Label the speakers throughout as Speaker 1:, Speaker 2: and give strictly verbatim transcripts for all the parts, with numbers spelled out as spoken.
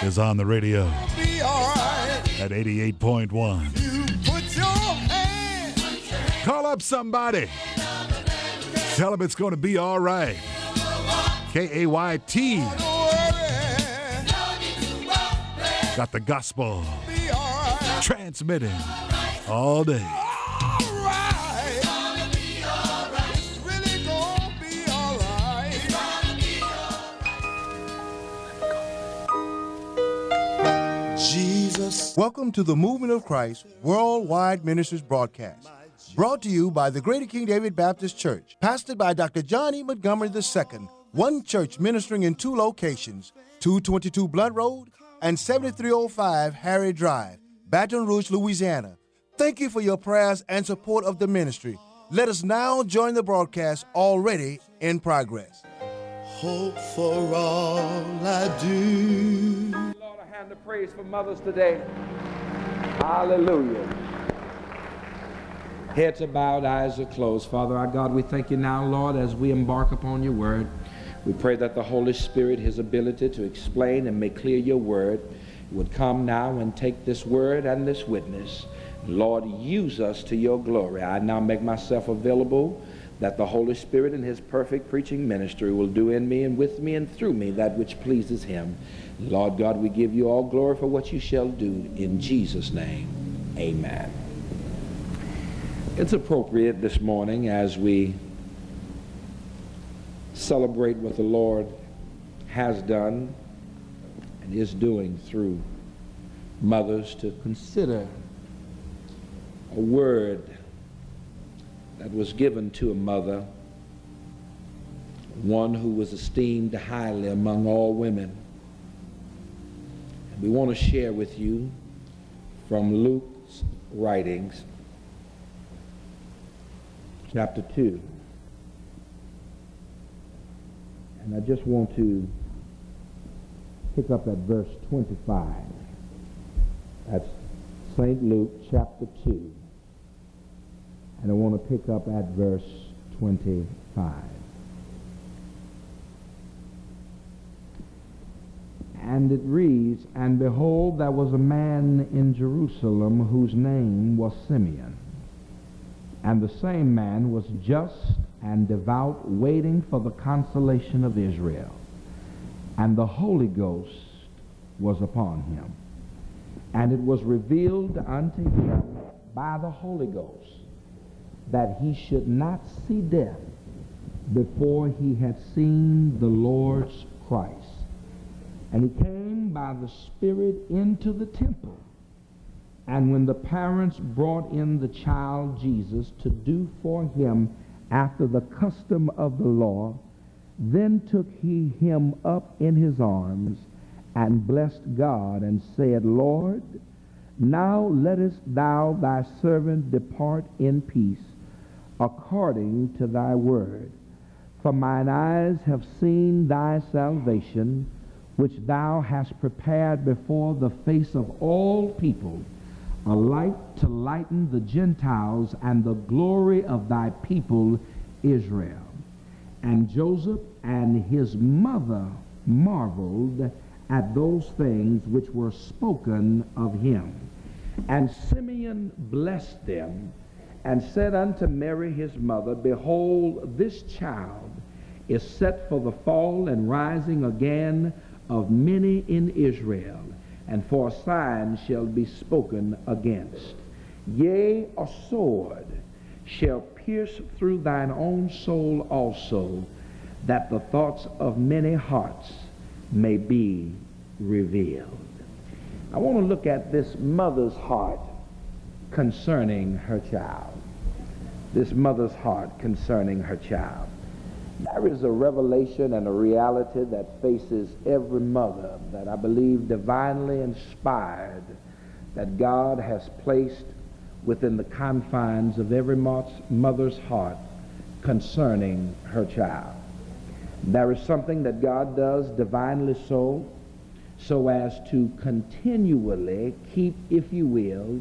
Speaker 1: is on the radio at eighty-eight point one. Call up somebody. Tell them it's going to be all right. K A Y T. Got the gospel transmitting all day.
Speaker 2: Jesus. Welcome to the Movement of Christ Worldwide Ministries broadcast, brought to you by the Greater King David Baptist Church, pastored by Doctor John E. Montgomery the Second, one church ministering in two locations, two twenty-two Blunt Road and seventy-three oh five Harry Drive, Baton Rouge, Louisiana. Thank you for your prayers and support of the ministry. Let us now join the broadcast already in progress.
Speaker 3: Hope for all I do.
Speaker 4: Lord, a hand of praise for mothers today. Hallelujah. Heads are bowed, eyes are closed. Father our God, we thank you now, Lord, as we embark upon your word. We pray that the Holy Spirit, his ability to explain and make clear your word, would come now and take this word and this witness. Lord, use us to your glory. I now make myself available that the Holy Spirit in his perfect preaching ministry will do in me and with me and through me that which pleases him. Lord God, we give you all glory for what you shall do in Jesus' name. Amen. It's appropriate this morning as we celebrate what the Lord has done and is doing through mothers to consider a word that was given to a mother, one who was esteemed highly among all women. And we want to share with you from Luke's writings, chapter two. And I just want to pick up at verse twenty-five. That's Saint Luke chapter two. And I want to pick up at verse twenty-five. And it reads, "And behold, there was a man in Jerusalem whose name was Simeon. And the same man was just and devout, waiting for the consolation of Israel. And the Holy Ghost was upon him. And it was revealed unto him by the Holy Ghost that he should not see death before he had seen the Lord's Christ. And he came by the Spirit into the temple. And when the parents brought in the child Jesus to do for him after the custom of the law, then took he him up in his arms and blessed God and said, Lord, now lettest thou thy servant depart in peace according to thy word. For mine eyes have seen thy salvation, which thou hast prepared before the face of all people, a light to lighten the Gentiles and the glory of thy people Israel. And Joseph and his mother marveled at those things which were spoken of him. And Simeon blessed them, and said unto Mary his mother, Behold, this child is set for the fall and rising again of many in Israel, and for a sign shall be spoken against. Yea, a sword shall pierce through thine own soul also, that the thoughts of many hearts may be revealed." I want to look at this mother's heart concerning her child. This mother's heart concerning her child. There is a revelation and a reality that faces every mother that I believe divinely inspired, that God has placed within the confines of every mother's heart concerning her child. There is something that God does divinely so, so as to continually keep, if you will,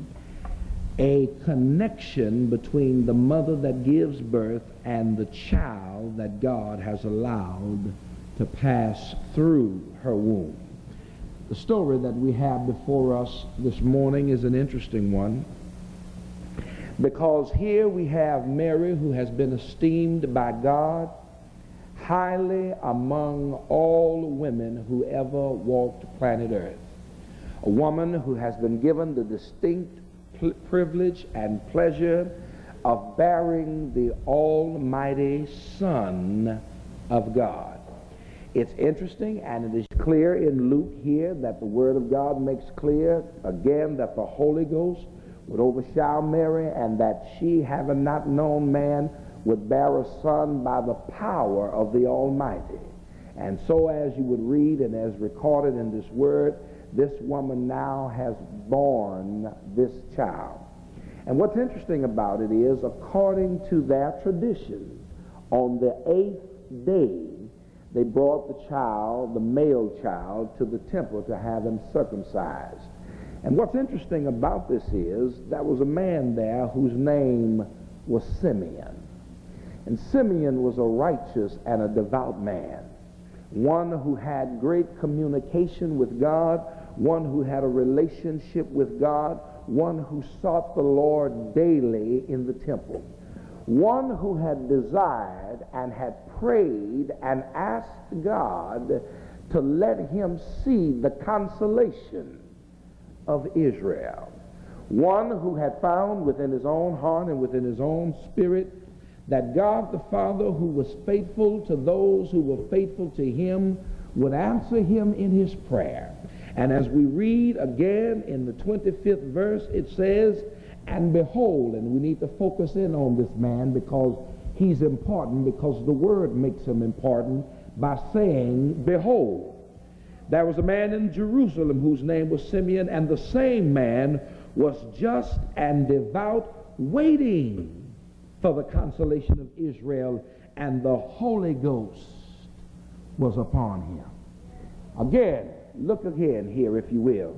Speaker 4: a connection between the mother that gives birth and the child that God has allowed to pass through her womb. The story that we have before us this morning is an interesting one, because here we have Mary, who has been esteemed by God highly among all women who ever walked planet Earth. A woman who has been given the distinct privilege and pleasure of bearing the Almighty Son of God. It's interesting, and it is clear in Luke here that the Word of God makes clear again that the Holy Ghost would overshadow Mary, and that she, having not known man, would bear a son by the power of the Almighty. And so, as you would read and as recorded in this Word, this woman now has borne this child. And what's interesting about it is, according to their tradition, on the eighth day, they brought the child, the male child, to the temple to have him circumcised. And what's interesting about this is, there was a man there whose name was Simeon. And Simeon was a righteous and a devout man, one who had great communication with God, one who had a relationship with God, one who sought the Lord daily in the temple, one who had desired and had prayed and asked God to let him see the consolation of Israel, one who had found within his own heart and within his own spirit that God the Father, who was faithful to those who were faithful to him, would answer him in his prayer. And as we read again in the twenty-fifth verse, it says, "And behold," and we need to focus in on this man because he's important, because the Word makes him important by saying, "Behold, there was a man in Jerusalem whose name was Simeon, and the same man was just and devout, waiting for the consolation of Israel, and the Holy Ghost was upon him." Again, look again here, if you will.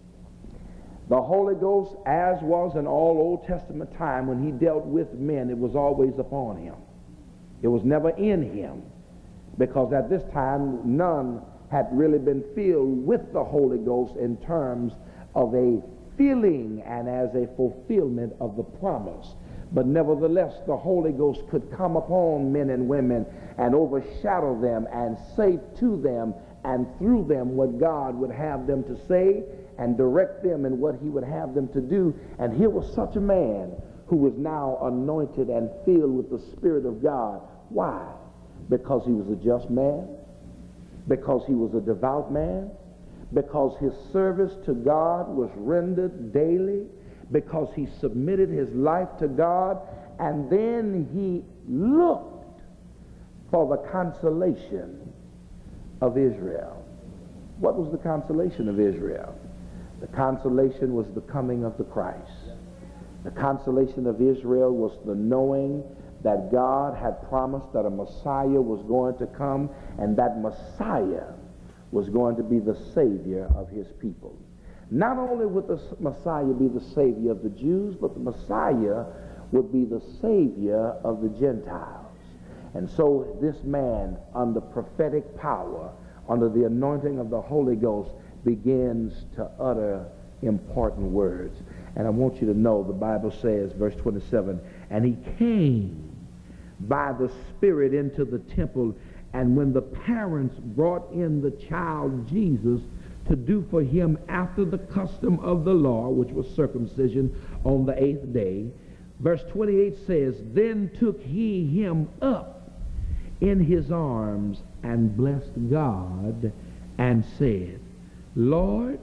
Speaker 4: The Holy Ghost, as was in all Old Testament time when he dealt with men, it was always upon him. It was never in him, because at this time none had really been filled with the Holy Ghost in terms of a filling and as a fulfillment of the promise. But nevertheless, the Holy Ghost could come upon men and women and overshadow them and say to them and through them what God would have them to say, and direct them in what he would have them to do. And here was such a man who was now anointed and filled with the Spirit of God. Why? Because he was a just man, because he was a devout man, because his service to God was rendered daily, because he submitted his life to God, and then he looked for the consolation of Israel. What was the consolation of Israel? The consolation was the coming of the Christ. The consolation of Israel was the knowing that God had promised that a Messiah was going to come, and that Messiah was going to be the Savior of his people. Not only would the Messiah be the Savior of the Jews, but the Messiah would be the Savior of the Gentiles. And so this man, under prophetic power, under the anointing of the Holy Ghost, begins to utter important words. And I want you to know, the Bible says, verse twenty-seven, "And he came by the Spirit into the temple, and when the parents brought in the child Jesus to do for him after the custom of the law," which was circumcision on the eighth day, verse twenty-eight says, "Then took he him up in his arms and blessed God and said, Lord,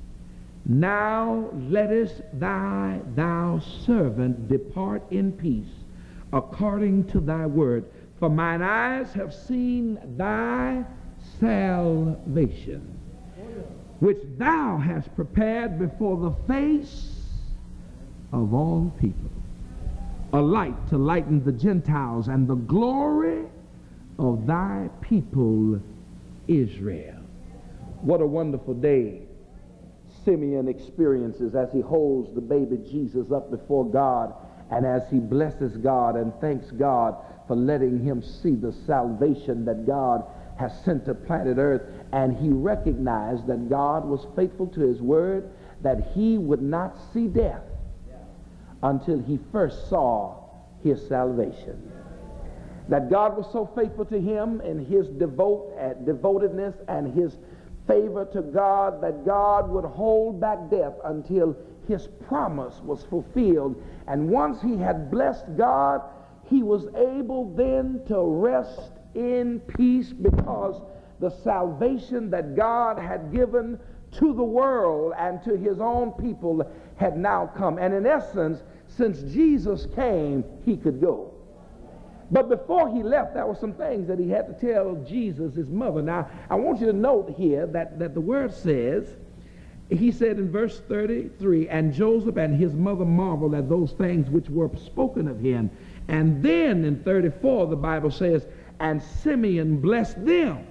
Speaker 4: now lettest thy thou servant depart in peace according to thy word. For mine eyes have seen thy salvation, which thou hast prepared before the face of all people, a light to lighten the Gentiles, and the glory of thy people Israel." What a wonderful day Simeon experiences as he holds the baby Jesus up before God, and as he blesses God and thanks God for letting him see the salvation that God has sent to planet Earth, and he recognized that God was faithful to his word, that he would not see death until he first saw his salvation. That God was so faithful to him in his devote, uh, devotedness and his favor to God, that God would hold back death until his promise was fulfilled. And once he had blessed God, he was able then to rest in peace, because the salvation that God had given to the world and to his own people had now come. And in essence, since Jesus came, he could go. But before he left, there were some things that he had to tell Jesus, his mother. Now, I want you to note here that, that the word says, he said in verse thirty-three, and Joseph and his mother marveled at those things which were spoken of him. And then in thirty-four, the Bible says, and Simeon blessed them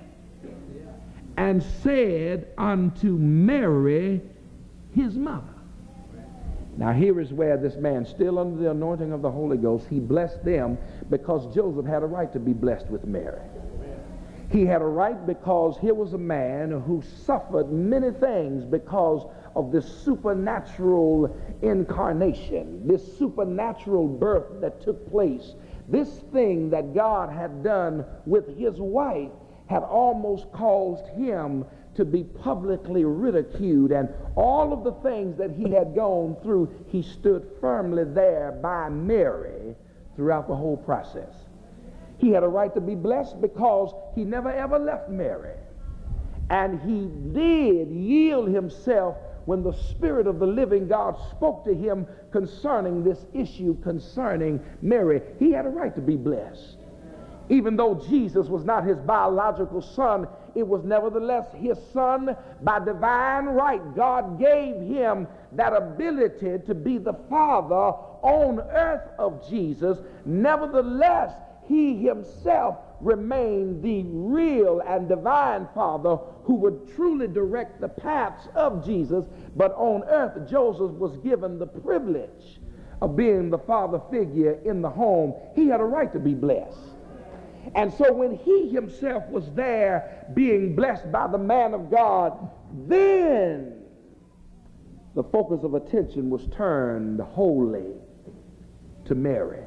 Speaker 4: and said unto Mary, his mother. Now here is where this man, still under the anointing of the Holy Ghost, he blessed them because Joseph had a right to be blessed with Mary. He had a right because here was a man who suffered many things because of this supernatural incarnation, this supernatural birth that took place. This thing that God had done with his wife had almost caused him to be publicly ridiculed, and all of the things that he had gone through, he stood firmly there by Mary throughout the whole process. He had a right to be blessed because he never ever left Mary. And he did yield himself when the Spirit of the living God spoke to him concerning this issue concerning Mary. He had a right to be blessed. Even though Jesus was not his biological son, it was nevertheless his son by divine right. God gave him that ability to be the father on earth of Jesus. Nevertheless, he himself remained the real and divine father who would truly direct the paths of Jesus. But on earth, Joseph was given the privilege of being the father figure in the home. He had a right to be blessed. And so when he himself was there being blessed by the man of God, then the focus of attention was turned wholly to Mary.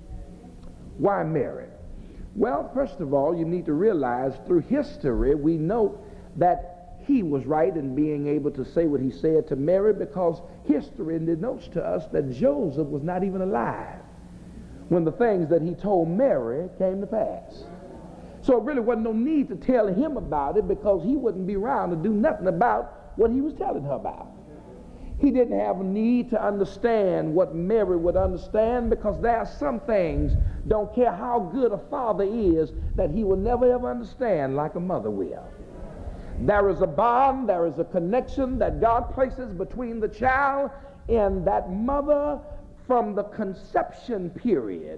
Speaker 4: Why Mary? Well, first of all, you need to realize through history we note that he was right in being able to say what he said to Mary, because history denotes to us that Joseph was not even alive when the things that he told Mary came to pass. So it really wasn't no need to tell him about it, because he wouldn't be around to do nothing about what he was telling her about. He didn't have a need to understand what Mary would understand, because there are some things, don't care how good a father is, that he will never ever understand like a mother will. There is a bond, there is a connection that God places between the child and that mother from the conception period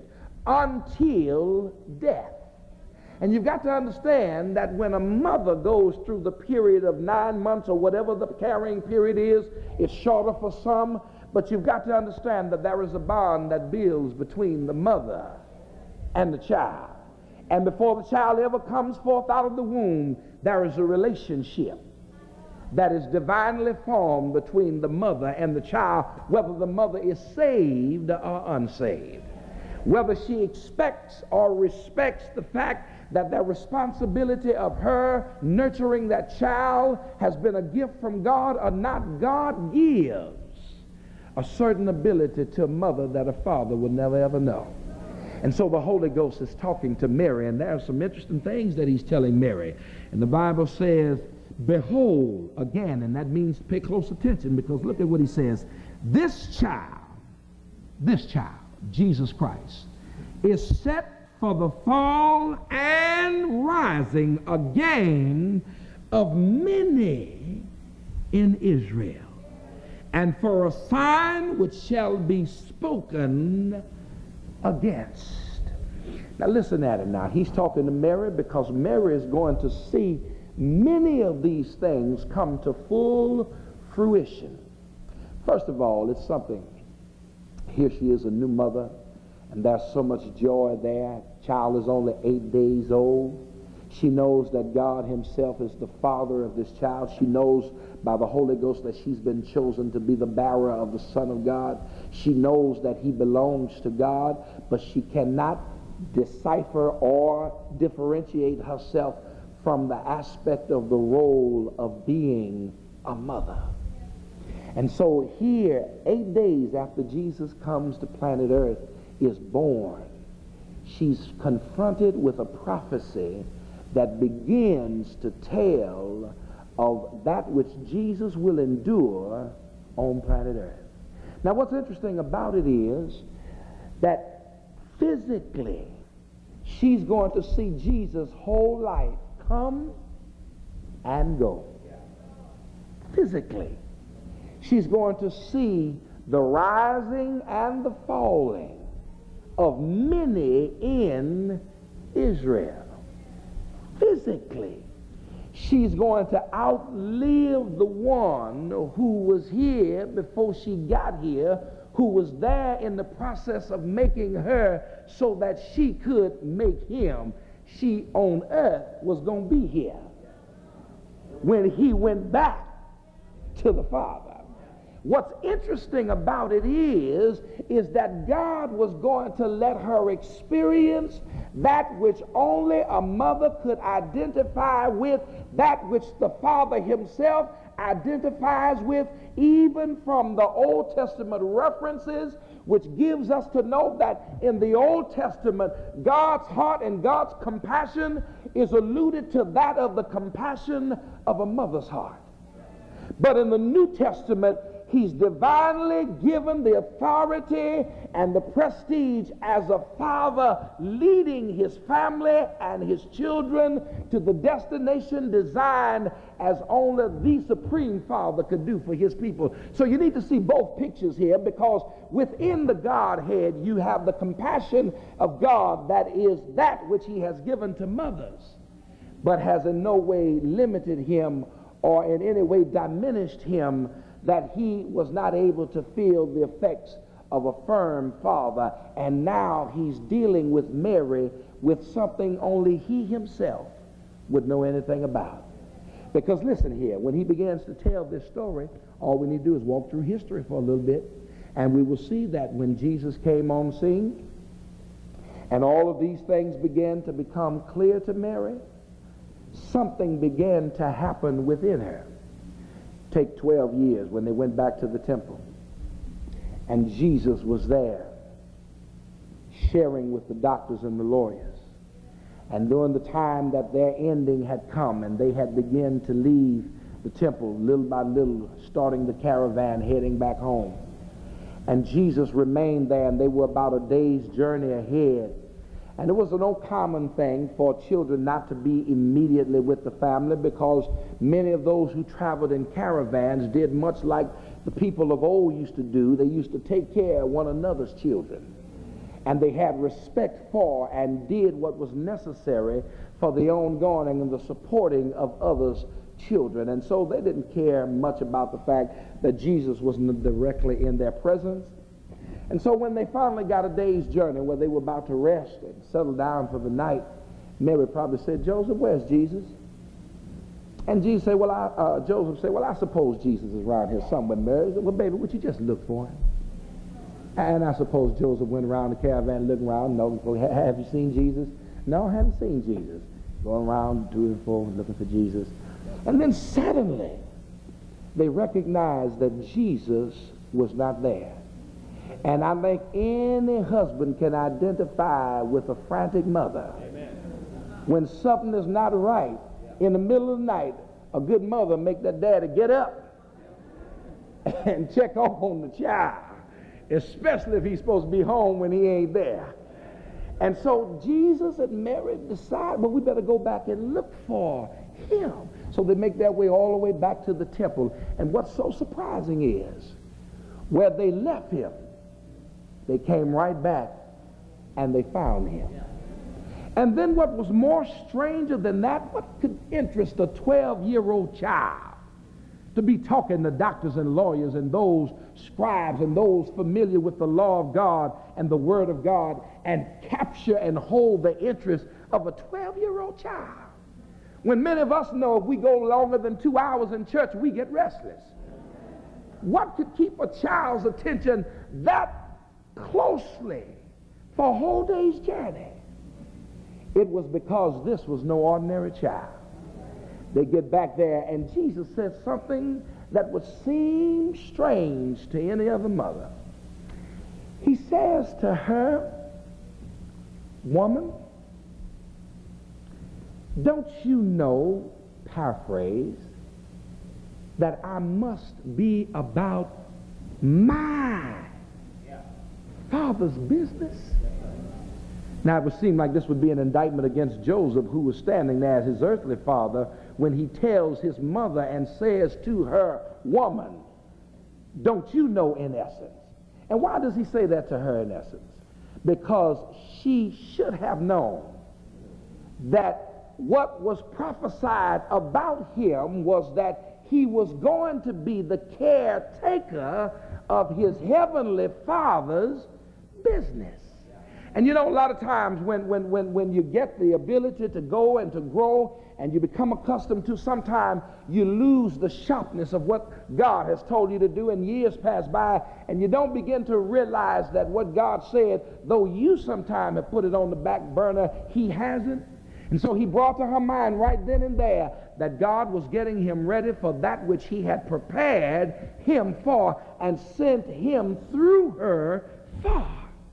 Speaker 4: until death. And you've got to understand that when a mother goes through the period of nine months or whatever the carrying period is, it's shorter for some, but you've got to understand that there is a bond that builds between the mother and the child. And before the child ever comes forth out of the womb, there is a relationship that is divinely formed between the mother and the child, whether the mother is saved or unsaved, whether she expects or respects the fact that the responsibility of her nurturing that child has been a gift from God or not. God gives a certain ability to a mother that a father would never ever know. And so the Holy Ghost is talking to Mary, and there are some interesting things that he's telling Mary. And the Bible says, behold, again, and that means pay close attention, because look at what he says. This child, this child, Jesus Christ, is set for the fall and rising again of many in Israel, and for a sign which shall be spoken against. Now listen at him now. He's talking to Mary because Mary is going to see many of these things come to full fruition. First of all, it's something. Here she is, a new mother, and there's so much joy there. Child is only eight days old. She knows that God himself is the father of this child. She knows by the Holy Ghost that she's been chosen to be the bearer of the Son of God. She knows that he belongs to God, but she cannot decipher or differentiate herself from the aspect of the role of being a mother. And so here, eight days after Jesus comes to planet Earth, is born, she's confronted with a prophecy that begins to tell of that which Jesus will endure on planet Earth. Now, what's interesting about it is that physically, she's going to see Jesus' whole life come and go. Physically. She's going to see the rising and the falling of many in Israel. Physically. She's going to outlive the one who was here before she got here, who was there in the process of making her so that she could make him. She on earth was going to be here when he went back to the Father. What's interesting about it is, is that God was going to let her experience that which only a mother could identify with, that which the Father himself identifies with, even from the Old Testament references, which gives us to know that in the Old Testament, God's heart and God's compassion is alluded to that of the compassion of a mother's heart. But in the New Testament, he's divinely given the authority and the prestige as a father leading his family and his children to the destination designed as only the supreme father could do for his people. So you need to see both pictures here, because within the Godhead you have the compassion of God that is that which he has given to mothers, but has in no way limited him or in any way diminished him, that he was not able to feel the effects of a firm father. And now he's dealing with Mary with something only he himself would know anything about. Because listen here, when he begins to tell this story, all we need to do is walk through history for a little bit, and we will see that when Jesus came on scene and all of these things began to become clear to Mary, something began to happen within her. Take twelve years when they went back to the temple, and Jesus was there sharing with the doctors and the lawyers. And during the time that their ending had come and they had begun to leave the temple little by little, starting the caravan heading back home, and Jesus remained there, and they were about a day's journey ahead. And it was an uncommon thing for children not to be immediately with the family, because many of those who traveled in caravans did much like the people of old used to do. They used to take care of one another's children. And they had respect for and did what was necessary for the ongoing and the supporting of others' children. And so they didn't care much about the fact that Jesus wasn't directly in their presence. And so when they finally got a day's journey where they were about to rest and settle down for the night, Mary probably said, "Joseph, where's Jesus?" And Jesus said, well, I, uh, Joseph said, "Well, I suppose Jesus is around here somewhere." Mary said, "Well, baby, would you just look for him?" And I suppose Joseph went around the caravan looking around, looking for, "Have you seen Jesus?" "No, I haven't seen Jesus." Going around to and fro looking for Jesus. And then suddenly they recognized that Jesus was not there. And I think any husband can identify with a frantic mother. Amen. When something is not right, in the middle of the night, a good mother make that daddy get up and check on the child, especially if he's supposed to be home when he ain't there. And so Jesus and Mary decide, well, we better go back and look for him. So they make their way all the way back to the temple. And what's so surprising is, where they left him, they came right back and they found him. And then what was more stranger than that, what could interest a twelve-year-old child to be talking to doctors and lawyers and those scribes and those familiar with the law of God and the word of God, and capture and hold the interest of a twelve-year-old child? When many of us know if we go longer than two hours in church, we get restless. What could keep a child's attention that closely for a whole day's journey? It was because this was no ordinary child. They get back there, and Jesus said something that would seem strange to any other mother. He says to her, "Woman, don't you know," paraphrase, "that I must be about my Father's business?" Now, it would seem like this would be an indictment against Joseph, who was standing there as his earthly father, when he tells his mother and says to her, "Woman, don't you know," in essence. And why does he say that to her in essence? Because she should have known that what was prophesied about him was that he was going to be the caretaker of his heavenly Father's business. And you know, a lot of times when, when, when, when you get the ability to go and to grow and you become accustomed to, sometimes you lose the sharpness of what God has told you to do, and years pass by and you don't begin to realize that what God said, though you sometime have put it on the back burner, he hasn't. And so he brought to her mind right then and there that God was getting him ready for that which he had prepared him for and sent him through her for.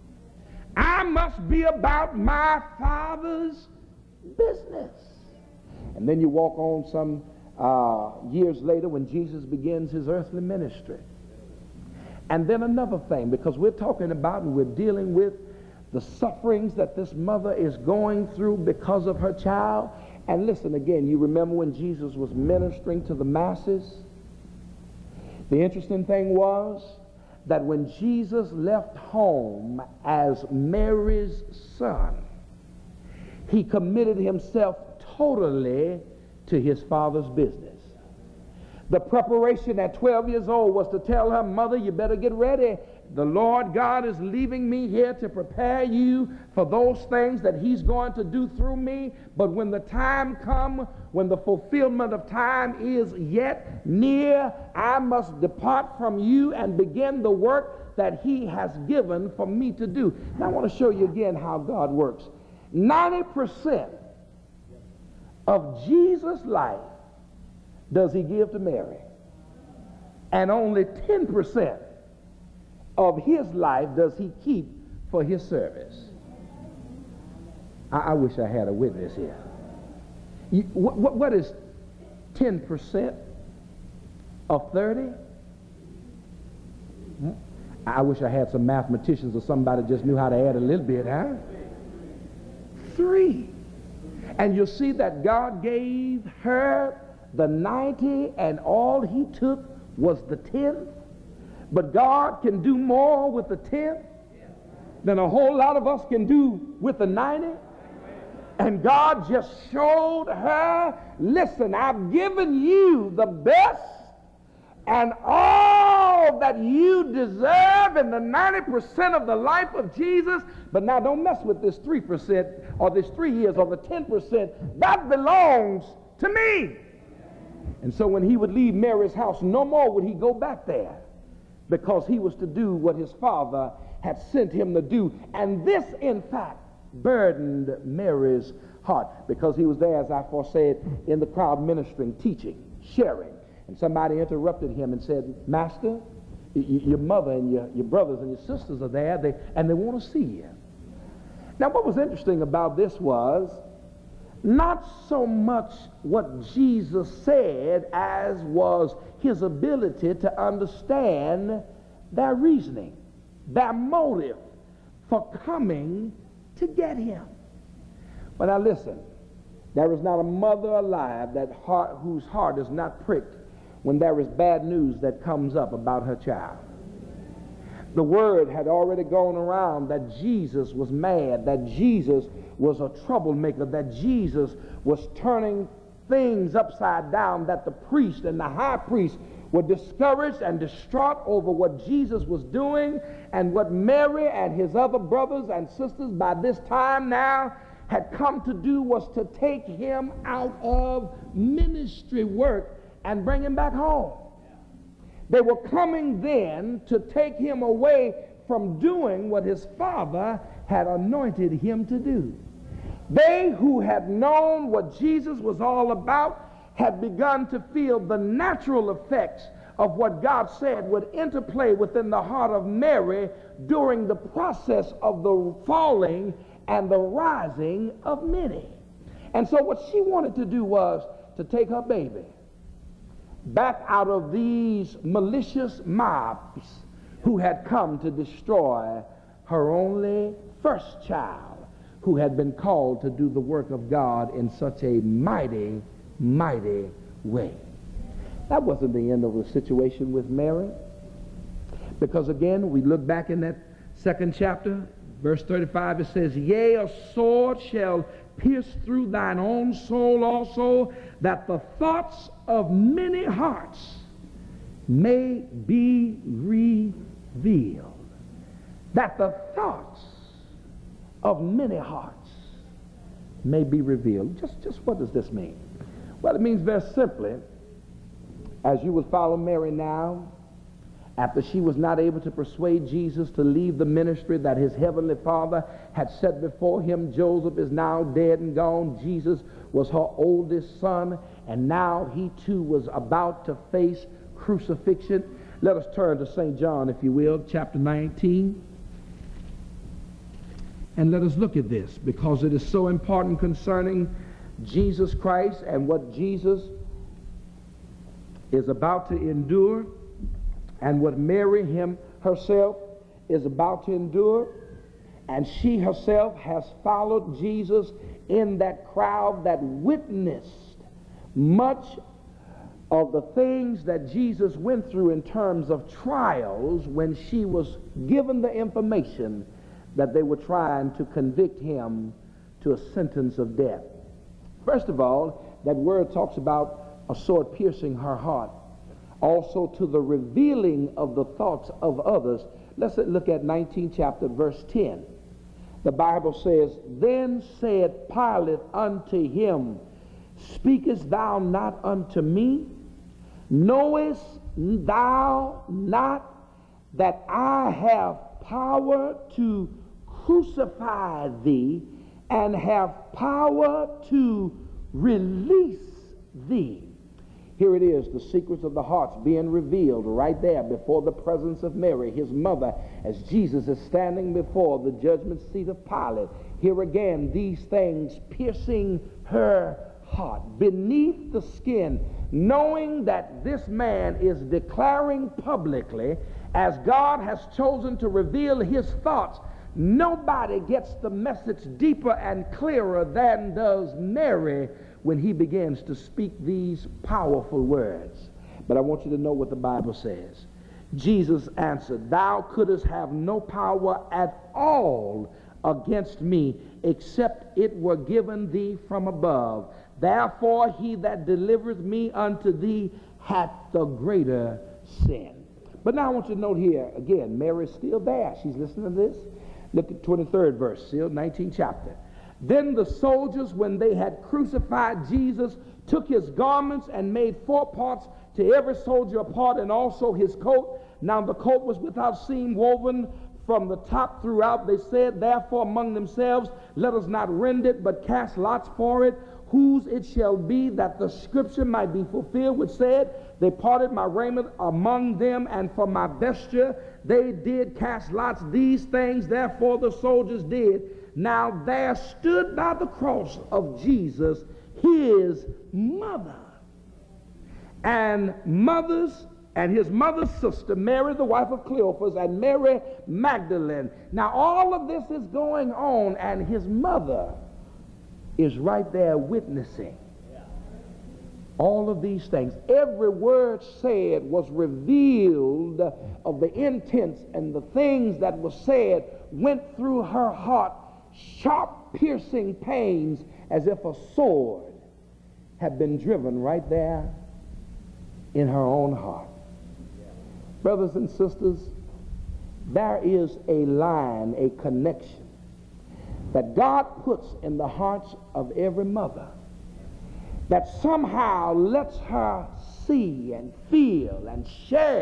Speaker 4: I must be about my Father's business. And then you walk on some uh, years later when Jesus begins his earthly ministry. And then another thing, because we're talking about and we're dealing with the sufferings that this mother is going through because of her child. And listen again, you remember when Jesus was ministering to the masses? The interesting thing was that when Jesus left home as Mary's son, he committed himself totally to his Father's business. The preparation at twelve years old was to tell her, "Mother, you better get ready. The Lord God is leaving me here to prepare you for those things that he's going to do through me. But when the time comes, when the fulfillment of time is yet near, I must depart from you and begin the work that he has given for me to do." Now I want to show you again how God works. ninety percent of Jesus' life does he give to Mary. And only ten percent of his life does he keep for his service. I, I wish I had a witness here. You, what, what, what is ten percent of thirty? I wish I had some mathematicians or somebody just knew how to add a little bit, huh? Three. And you'll see that God gave her the ninety and all he took was the tenth. But God can do more with the tenth than a whole lot of us can do with the ninety. And God just showed her, "Listen, I've given you the best and all that you deserve in the ninety percent of the life of Jesus. But now don't mess with this three percent or this three years or the ten percent. That belongs to me." And so when he would leave Mary's house, no more would he go back there, because he was to do what his Father had sent him to do. And this, in fact, burdened Mary's heart, because he was there, as I foresaid, in the crowd ministering, teaching, sharing. And somebody interrupted him and said, "Master, y- your mother and your, your brothers and your sisters are there, they, and they want to see you." Now, what was interesting about this was not so much what Jesus said as was his ability to understand their reasoning, their motive for coming to get him. But now listen, there is not a mother alive that heart, whose heart is not pricked when there is bad news that comes up about her child. The word had already gone around that Jesus was mad, that Jesus was a troublemaker, that Jesus was turning things upside down, that the priest and the high priest were discouraged and distraught over what Jesus was doing, and what Mary and his other brothers and sisters by this time now had come to do was to take him out of ministry work and bring him back home. They were coming then to take him away from doing what his father had anointed him to do. They who had known what Jesus was all about had begun to feel the natural effects of what God said would interplay within the heart of Mary during the process of the falling and the rising of many. And so what she wanted to do was to take her baby back out of these malicious mobs who had come to destroy her only first child, who had been called to do the work of God in such a mighty, mighty way. That wasn't the end of the situation with Mary, because again, we look back in that second chapter, verse thirty-five, it says, yea, a sword shall pierce through thine own soul also, that the thoughts of many hearts may be revealed. That the thoughts of many hearts may be revealed. Just, just what does this mean? Well, it means very simply, as you would follow Mary now, after she was not able to persuade Jesus to leave the ministry that his heavenly Father had set before him. Joseph is now dead and gone. Jesus was her oldest son, and now he too was about to face crucifixion. Let us turn to Saint John, if you will, chapter nineteen. And let us look at this, because it is so important concerning Jesus Christ and what Jesus is about to endure, and what Mary him herself is about to endure. And she herself has followed Jesus in that crowd that witnessed much of the things that Jesus went through in terms of trials when she was given the information that they were trying to convict him to a sentence of death. First of all, that word talks about a sword piercing her heart, also to the revealing of the thoughts of others. Let's look at nineteenth chapter, verse ten. The Bible says, then said Pilate unto him, speakest thou not unto me? Knowest thou not that I have power to crucify thee and have power to release thee? Here it is, the secrets of the hearts being revealed right there before the presence of Mary, his mother, as Jesus is standing before the judgment seat of Pilate. Here again, these things piercing her heart, beneath the skin, knowing that this man is declaring publicly, as God has chosen to reveal his thoughts. Nobody gets the message deeper and clearer than does Mary when he begins to speak these powerful words. But I want you to know what the Bible says. Jesus answered, thou couldst have no power at all against me, except it were given thee from above. Therefore he that delivereth me unto thee hath the greater sin. But now I want you to note here, again, Mary's still there. She's listening to this. Look at twenty-third verse, still nineteenth chapter. Then the soldiers, when they had crucified Jesus, took his garments and made four parts, to every soldier a part, and also his coat. Now the coat was without seam, woven from the top throughout. They said, therefore, among themselves, let us not rend it, but cast lots for it, whose it shall be, that the scripture might be fulfilled, which said, they parted my raiment among them, and for my vesture they did cast lots. These things therefore the soldiers did. Now there stood by the cross of Jesus his mother, and mothers, and his mother's sister, Mary, the wife of Cleophas, and Mary Magdalene. Now all of this is going on, and his mother is right there witnessing all of these things. Every word said was revealed of the intents, and the things that were said went through her heart, sharp piercing pains, as if a sword had been driven right there in her own heart. Brothers and sisters, there is a line, a connection that God puts in the hearts of every mother that somehow lets her see and feel and share